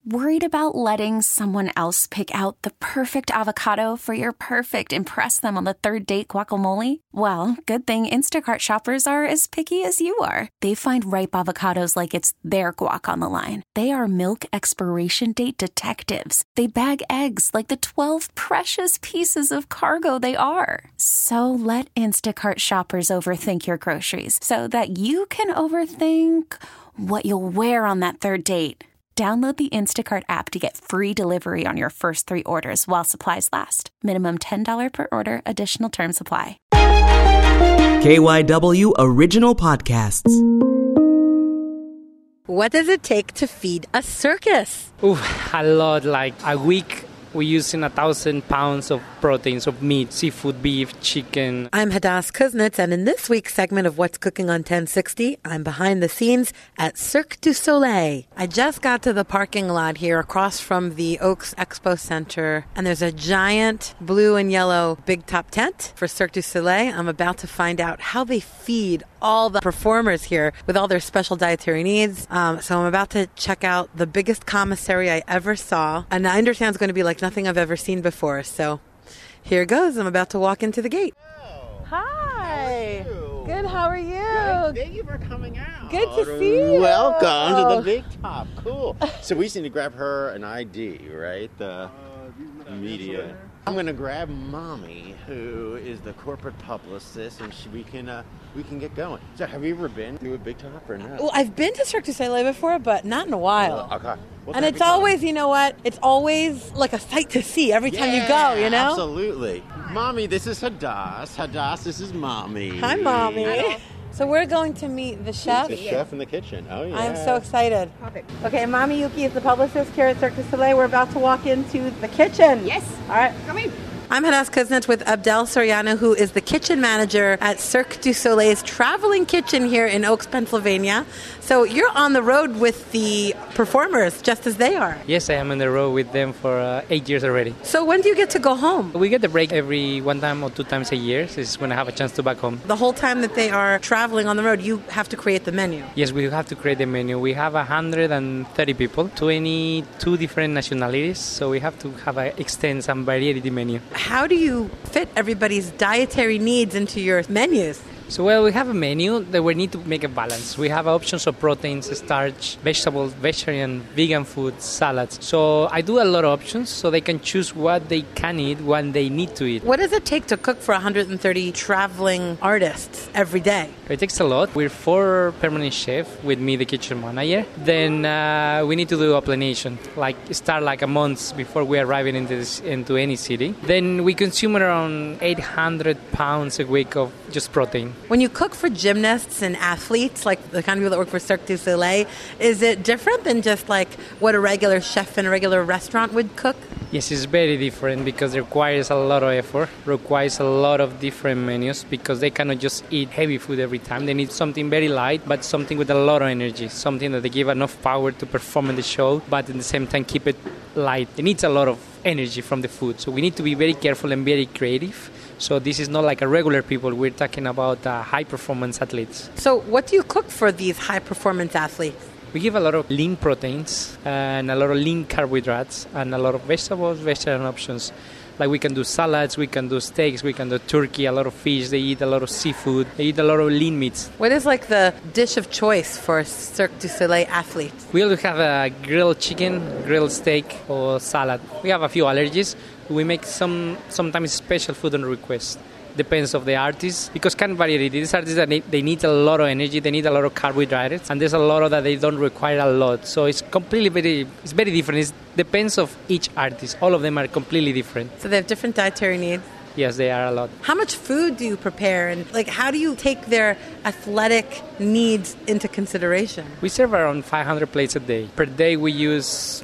Worried about letting someone else pick out the perfect avocado for your perfect impress them on the third date guacamole? Well, good thing Instacart shoppers are as picky as you are. They find ripe avocados like it's their guac on the line. They are milk expiration date detectives. They bag eggs like the 12 precious pieces of cargo they are. So let Instacart shoppers overthink your groceries so that you can overthink what you'll wear on that third date. Download the Instacart app to get free delivery on your first 3 orders while supplies last. Minimum $10 per order. Additional terms apply. KYW Original Podcasts. What does it take to feed a circus? A lot. Like a week, we're using 1,000 pounds of proteins of meat, seafood, beef, chicken. I'm Hadass Kuznets, and in this week's segment of What's Cooking on 1060, I'm behind the scenes at Cirque du Soleil. I just got to the parking lot here across from the Oaks Expo Center, and there's a giant blue and yellow big top tent for Cirque du Soleil. I'm about to find out how they feed all the performers here with all their special dietary needs. So I'm about to check out the biggest commissary I ever saw, and I understand it's going to be like nothing I've ever seen before. So here goes. I'm about to walk into the gate. Hello. Hi. How are you? Good. How are you? Good. Thank you for coming out. Good to see you. Welcome to the Big Top. Cool. So we just need to grab her an ID, right? The media. I'm going to grab Mommy, who is the corporate publicist, and we can get going. So have you ever been to a Big Top or not? Well, I've been to Cirque du Soleil before, but not in a while. Okay. Well, And it's always, you know what? It's always like a sight to see every time you go, you know? Absolutely. Mommy, this is Hadass. Hadass, this is Mommy. Hi, Mommy. So we're going to meet the chef. The chef in the kitchen. Oh, yeah. I'm so excited. Perfect. Okay, Mommy Yuki is the publicist here at Cirque du Soleil. We're about to walk into the kitchen. Yes. All right. Come in. I'm Hadass Kuznets with Abdel Soriano, who is the kitchen manager at Cirque du Soleil's traveling kitchen here in Oaks, Pennsylvania. So you're on the road with the performers just as they are. Yes, I am on the road with them for 8 years already. So when do you get to go home? We get the break every 1 time or 2 times a year. This is when I have a chance to back home. The whole time that they are traveling on the road, you have to create the menu. Yes, we have to create the menu. We have 130 people, 22 different nationalities, so we have to have an extensive variety menu. How do you fit everybody's dietary needs into your menus? So, well, we have a menu that we need to make a balance. We have options of proteins, starch, vegetables, vegetarian, vegan food, salads. So I do a lot of options so they can choose what they can eat when they need to eat. What does it take to cook for 130 traveling artists every day? It takes a lot. We're 4 permanent chefs with me, the kitchen manager. Then we need to do a planation, like start like a month before we arrive into any city. Then we consume around 800 pounds a week of just protein. When you cook for gymnasts and athletes, like the kind of people that work for Cirque du Soleil, is it different than just like what a regular chef in a regular restaurant would cook? Yes, it's very different because it requires a lot of effort, requires a lot of different menus because they cannot just eat heavy food every time. They need something very light, but something with a lot of energy, something that they give enough power to perform in the show, but at the same time keep it light. It needs a lot of energy from the food, so we need to be very careful and very creative. So this is not like a regular people. We're talking about high-performance athletes. So what do you cook for these high-performance athletes? We give a lot of lean proteins and a lot of lean carbohydrates and a lot of vegetables, vegetarian options. Like we can do salads, we can do steaks, we can do turkey, a lot of fish. They eat a lot of seafood. They eat a lot of lean meats. What is like the dish of choice for Cirque du Soleil athletes? We also have a grilled chicken, grilled steak, or salad. We have a few allergies. We make sometimes special food on request. Depends of the artist, because can vary. These artists that they need a lot of energy, they need a lot of carbohydrates, and there's a lot of that they don't require a lot. So it's completely very different. It depends of each artist. All of them are completely different. So they have different dietary needs. Yes, they are a lot. How much food do you prepare, and like how do you take their athletic needs into consideration? We serve around 500 plates a day. Per day we use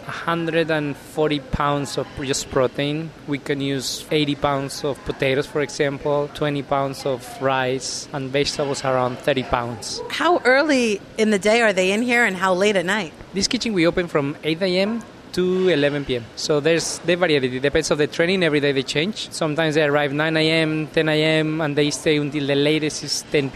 140 pounds of just protein. We can use 80 pounds of potatoes, for example, 20 pounds of rice, and vegetables around 30 pounds. How early in the day are they in here, and how late at night? This kitchen we open from 8 a.m. to 11 p.m. So there's the variety. It depends on the training. Every day they change. Sometimes they arrive 9 a.m., 10 a.m., and they stay until the latest is 10 p.m.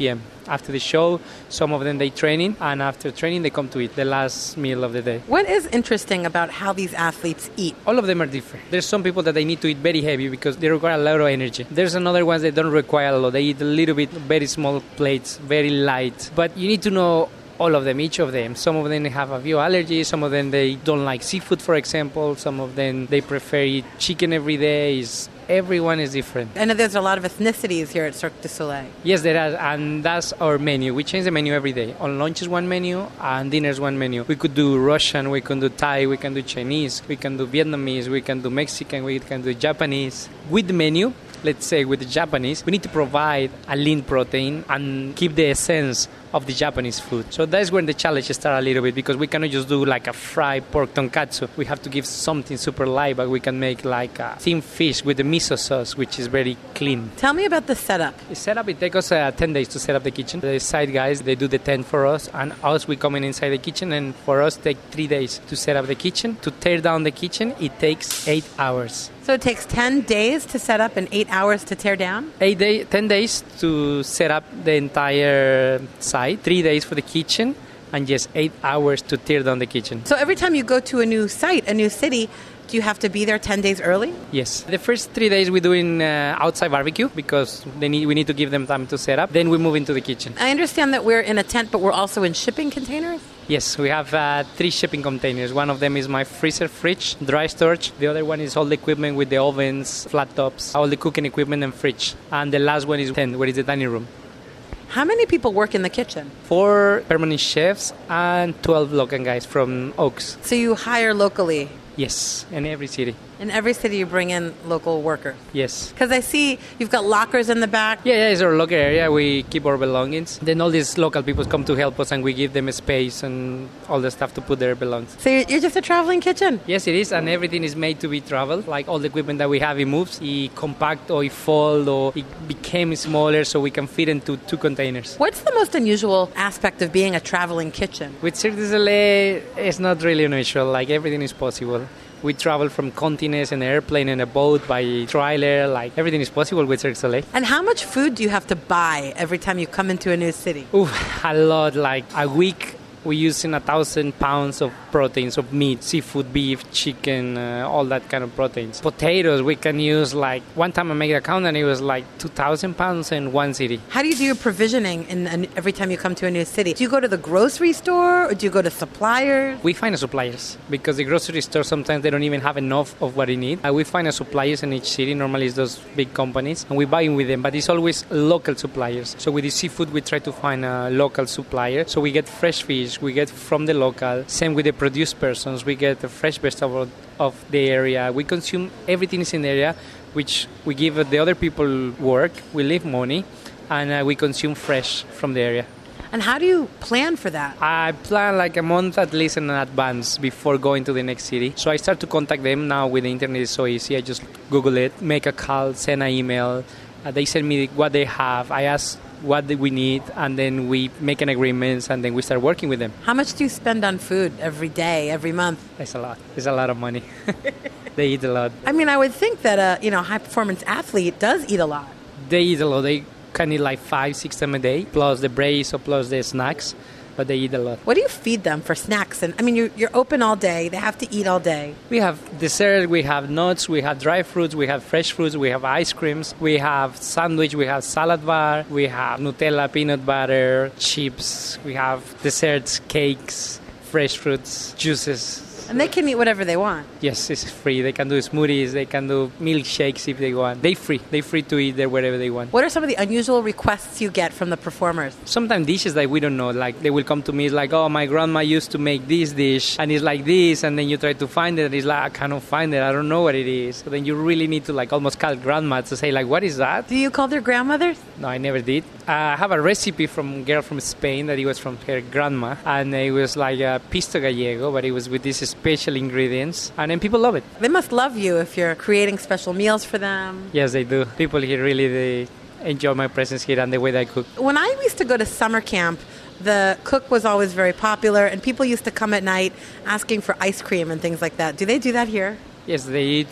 after the show. Some of them, they training, and after training, they come to eat the last meal of the day. What is interesting about how these athletes eat? All of them are different. There's some people that they need to eat very heavy because they require a lot of energy. There's another ones that don't require a lot. They eat a little bit, very small plates, very light. But you need to know all of them, each of them. Some of them have a few allergies. Some of them, they don't like seafood, for example. Some of them, they prefer eat chicken every day. Everyone is different. I know there's a lot of ethnicities here at Cirque du Soleil. Yes, there are, and that's our menu. We change the menu every day. On lunch is one menu, and dinner is one menu. We could do Russian, we can do Thai, we can do Chinese, we can do Vietnamese, we can do Mexican, we can do Japanese. With the menu, let's say with the Japanese, we need to provide a lean protein and keep the essence of the Japanese food. So that's when the challenge starts a little bit, because we cannot just do like a fried pork tonkatsu. We have to give something super light, but we can make like a thin fish with the miso sauce, which is very clean. Tell me about the setup. The setup, it takes us 10 days to set up the kitchen. The side guys, they do the tent for us, and us, we come in inside the kitchen, and for us, take 3 days to set up the kitchen. To tear down the kitchen, it takes 8 hours. So it takes 10 days to set up and 8 hours to tear down? 10 days to set up the entire site, 3 days for the kitchen, and just 8 hours to tear down the kitchen. So every time you go to a new site, a new city, do you have to be there 10 days early? Yes. The first 3 days we do in outside barbecue because we need to give them time to set up. Then we move into the kitchen. I understand that we're in a tent, but we're also in shipping containers? Yes, we have 3 shipping containers. One of them is my freezer fridge, dry storage. The other one is all the equipment with the ovens, flat tops, all the cooking equipment and fridge. And the last one is tent, where is the dining room. How many people work in the kitchen? 4 permanent chefs and 12 local guys from Oaks. So you hire locally? Yes, in every city. In every city you bring in local workers? Yes. Because I see you've got lockers in the back. Yeah, it's our locker area. We keep our belongings. Then all these local people come to help us, and we give them a space and all the stuff to put their belongings. So you're just a traveling kitchen? Yes, it is, and everything is made to be traveled. Like all the equipment that we have, it moves. It compact or it fold or it became smaller so we can fit into 2 containers. What's the most unusual aspect of being a traveling kitchen? With Cirque du Soleil, it's not really unusual. Like everything is possible. We travel from continents in an airplane and a boat by trailer. Like everything is possible with Cirque du Soleil. And how much food do you have to buy every time you come into a new city? Ooh, a lot. Like a week, we're using 1,000 pounds of proteins, of meat, seafood, beef, chicken, all that kind of proteins. Potatoes, we can use like, one time I made a count and it was like 2,000 pounds in one city. How do you do your provisioning every time you come to a new city? Do you go to the grocery store or do you go to suppliers? We find suppliers because the grocery store, sometimes they don't even have enough of what they need. We find suppliers in each city, normally it's those big companies, and we buy in with them, but it's always local suppliers. So with the seafood, we try to find a local supplier. So we get fresh fish, we get from the local. Same with the produced persons, we get the fresh vegetable of the area. We consume everything is in the area, which we give the other people work, we leave money, and we consume fresh from the area. And how do you plan for that? I plan like a month at least in advance before going to the next city. So I start to contact them now with the internet. It's so easy. I just Google it, make a call, send an email. They send me what they have. I ask what we need, and then we make an agreement, and then we start working with them. How much do you spend on food every day, every month? It's a lot. It's a lot of money. They eat a lot. I mean, I would think that a high-performance athlete does eat a lot. They eat a lot. They can eat like 5-6 times a day, plus the brace or plus the snacks. But they eat a lot. What do you feed them for snacks? And I mean, you're open all day. They have to eat all day. We have dessert, we have nuts, we have dry fruits, we have fresh fruits, we have ice creams, we have sandwich, we have salad bar, we have Nutella, peanut butter, chips, we have desserts, cakes, fresh fruits, juices. And they can eat whatever they want. Yes, it's free. They can do smoothies, they can do milkshakes if they want. They're free to eat there wherever they want. What are some of the unusual requests you get from the performers? Sometimes dishes that we don't know, like they will come to me, it's like, oh, my grandma used to make this dish, and it's like this, and then you try to find it, and it's like, I cannot find it, I don't know what it is. So then you really need to like almost call grandma to say, like, what is that? Do you call their grandmothers? No, I never did. I have a recipe from a girl from Spain that it was from her grandma, and it was like a pisto gallego, but it was with these special ingredients, and then people love it. They must love you if you're creating special meals for them. Yes, they do. People here really they enjoy my presence here and the way that I cook. When I used to go to summer camp, the cook was always very popular, and people used to come at night asking for ice cream and things like that. Do they do that here? Yes, they eat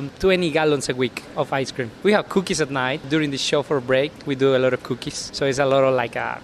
20 gallons a week of ice cream. We have cookies at night. During the show for break, we do a lot of cookies. So it's a lot of like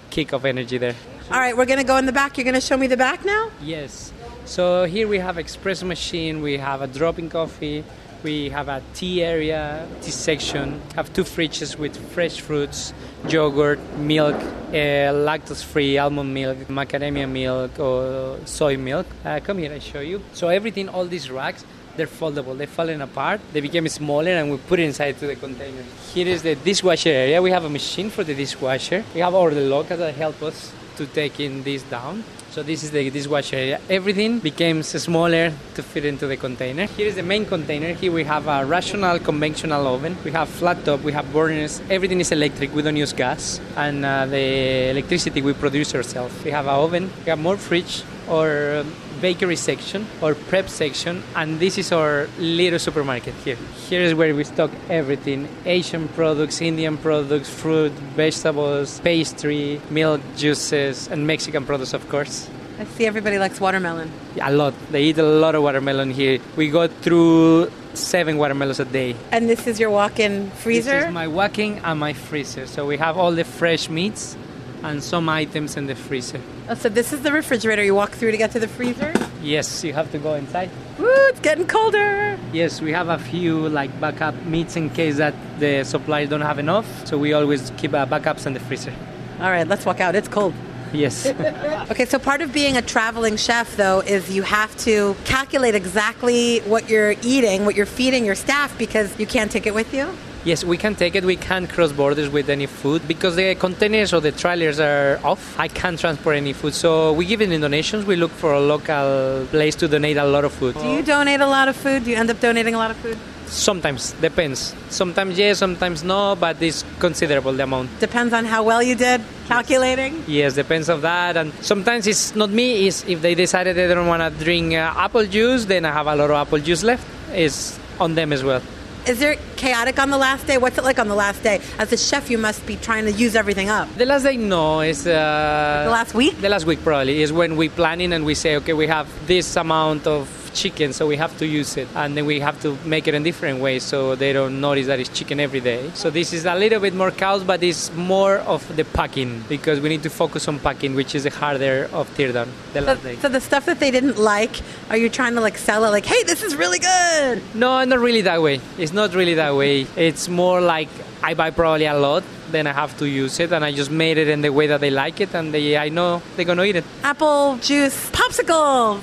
kick of energy there. All right, we're going to go in the back. You're going to show me the back now? Yes. So here we have espresso machine, we have a drop-in coffee, we have a tea area, tea section, have 2 fridges with fresh fruits, yogurt, milk, lactose-free almond milk, macadamia milk, or soy milk. Come here, I show you. So everything, all these racks, they're foldable. They're falling apart. They became smaller, and we put it inside to the container. Here is the dishwasher area. We have a machine for the dishwasher. We have all the lockers that help us to taking this down. So this is the dishwasher area. Everything became smaller to fit into the container. Here is the main container. Here we have a rational conventional oven. We have flat top, we have burners. Everything is electric. We don't use gas. And the electricity we produce ourselves. We have an oven. We have more fridge or bakery section or prep section, and this is our little supermarket here. Here is where we stock everything: Asian products, Indian products, fruit, vegetables, pastry, milk, juices, and Mexican products, of course. I see everybody likes watermelon. Yeah, a lot. They eat a lot of watermelon here. We go through 7 watermelons a day. And this is your walk-in freezer? This is my walk-in and my freezer. So we have all the fresh meats and some items in the freezer. Oh, so this is the refrigerator you walk through to get to the freezer? Yes, you have to go inside. Woo, it's getting colder. Yes, we have a few backup meats in case that the suppliers don't have enough. So we always keep backups in the freezer. All right, let's walk out. It's cold. Yes. Okay, so part of being a traveling chef, though, is you have to calculate exactly what you're eating, what you're feeding your staff, because you can't take it with you? Yes, we can take it. We can't cross borders with any food because the containers or the trailers are off. I can't transport any food. So we give it in donations. We look for a local place to donate a lot of food. Do you donate a lot of food? Do you end up donating a lot of food? Sometimes, depends. Sometimes yes, sometimes no, but it's considerable, the amount. Depends on how well you did calculating? Yes, depends on that. And sometimes it's not me. It's if they decided they don't want to drink apple juice, then I have a lot of apple juice left. It's on them as well. Is there chaotic on the last day? What's it like on the last day? As a chef, you must be trying to use everything up. The last day, no. It's the last week? The last week, probably, is when we planning and we say, okay, we have this amount of chicken, so we have to use it. And then we have to make it in different ways so they don't notice that it's chicken every day. So this is a little bit more chaos, but it's more of the packing because we need to focus on packing, which is the harder of teardown the last day. So the stuff that they didn't like, are you trying to sell it hey, this is really good? No, not really that way. It's not really that way. It's more like I buy probably a lot, then I have to use it, and I just made it in the way that they like it, and I know they're going to eat it. Apple juice popsicle.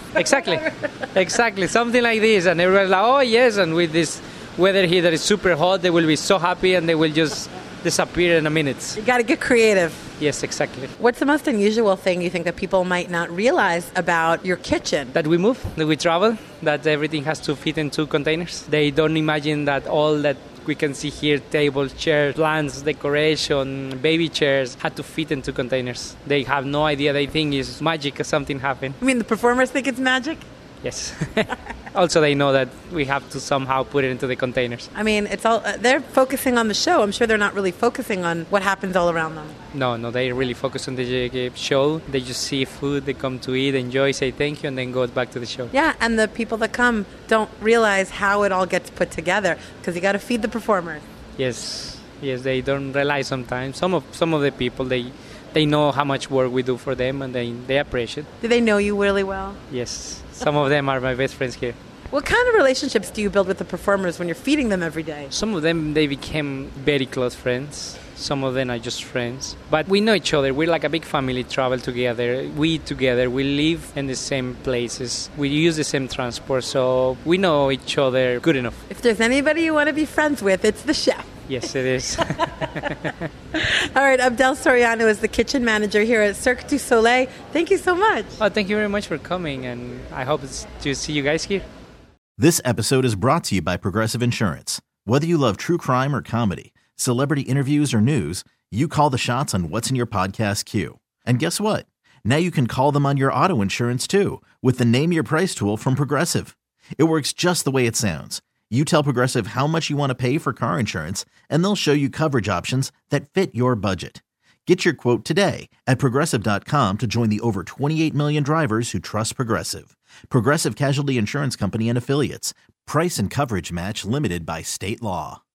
Exactly, something like this, and everybody's like, oh yes, and with this weather here that is super hot, they will be so happy, and they will just disappear in a minute. You got to get creative. Yes, exactly. What's the most unusual thing you think that people might not realize about your kitchen? That we move, that we travel, that everything has to fit in 2 containers. They don't imagine that all that we can see here, tables, chairs, plants, decoration, baby chairs, had to fit into containers. They have no idea. They think it's magic or something happened. You mean the performers think it's magic? Yes. Also, they know that we have to somehow put it into the containers. I mean, it's all they're focusing on the show. I'm sure they're not really focusing on what happens all around them. No, they really focus on the show. They just see food, they come to eat, enjoy, say thank you, and then go back to the show. Yeah, and the people that come don't realize how it all gets put together because you got to feed the performers. Yes, they don't realize sometimes. Some of the people, they know how much work we do for them, and they appreciate it. Do they know you really well? Yes. Some of them are my best friends here. What kind of relationships do you build with the performers when you're feeding them every day? Some of them, they became very close friends. Some of them are just friends. But we know each other. We're like a big family, travel together. We eat together. We live in the same places. We use the same transport. So we know each other good enough. If there's anybody you want to be friends with, it's the chef. Yes, it is. All right, Abdel Soriano is the kitchen manager here at Cirque du Soleil. Thank you so much. Oh, thank you very much for coming, and I hope to see you guys here. This episode is brought to you by Progressive Insurance. Whether you love true crime or comedy, celebrity interviews or news, you call the shots on what's in your podcast queue. And guess what? Now you can call them on your auto insurance too with the Name Your Price tool from Progressive. It works just the way it sounds. You tell Progressive how much you want to pay for car insurance, and they'll show you coverage options that fit your budget. Get your quote today at Progressive.com to join the over 28 million drivers who trust Progressive. Progressive Casualty Insurance Company and Affiliates. Price and coverage match limited by state law.